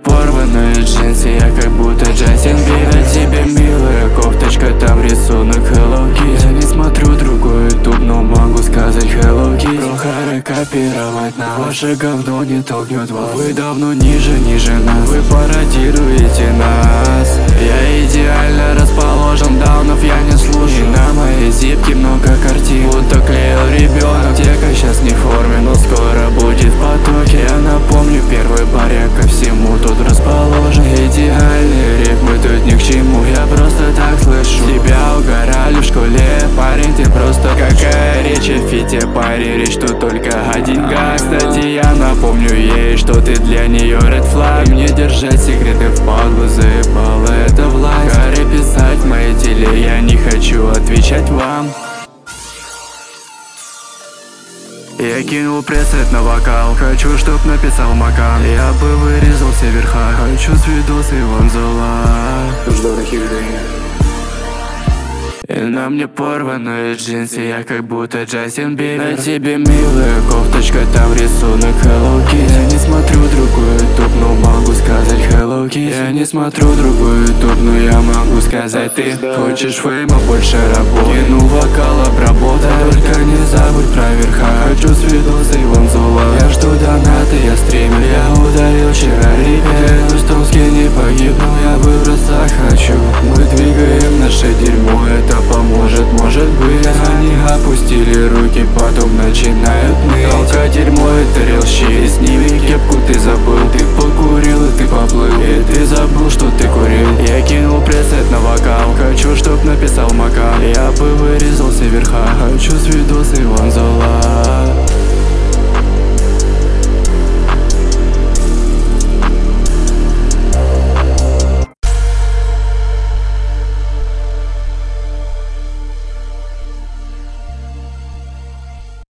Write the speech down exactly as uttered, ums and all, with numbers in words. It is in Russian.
порванные джинсы, я как будто Джастин Бибер. На тебе милая кофточка, там рисунок Hello Kitty. Я не смотрю другой ютуб, но могу сказать Hello Kitty. Прохары копировать нас, ваше говно не толкнет вас. Вы давно ниже, ниже нас, вы пародируете нас. Я идеально расположен, даунов я не слушаю. И на моей зипке много картин, будто клеил ребенок. Тека сейчас не в форме, но скоро будет в потоке. Я напомню, первый бар, я ко всему тут расположен. Идеальные рифмы тут ни к чему, я просто так слышу. Тебя угорали в школе, парень, ты просто какая речь о фите, парень, речь тут только о деньгах. Кстати, я напомню ей, что ты для нее red flag. И мне держать секреты в паглу заебало, это власть. Гарри писать в моей теле, я не хочу отвечать вам. Я кинул пресет на вокал, хочу, чтоб написал Макан. Я бы вырезал все верха, хочу с видоса Иван Зола. И на мне порванные джинсы, я как будто Джастин Бибер. На тебе милая кофточка, там рисунок Hello Kitty. Я не смотрю другой ютуб, но могу сказать Hello Kitty. Я не смотрю другой ютуб, но я могу сказать ты. Хочешь фейма, больше работы, кину вокал, обработай. Только не забудь про верха, хочу с видоса Иван Зола. Я жду донаты, я стример, я удалил вчера рипер. Клянусь, Томске не погибну, я выброса хочу. Мы двигаем наше дерьмо, это поможет, может быть. Они опустили руки, потом начинают ныть. Только дерьмо это real shit. Сними кепку, ты забыл. Ты покурил и ты поплыл, и ты забыл, что ты курил. Я кинул пресет на вокал, хочу, чтоб написал Макан. Я бы вырезал все верха, хочу с видоса Иван Зола.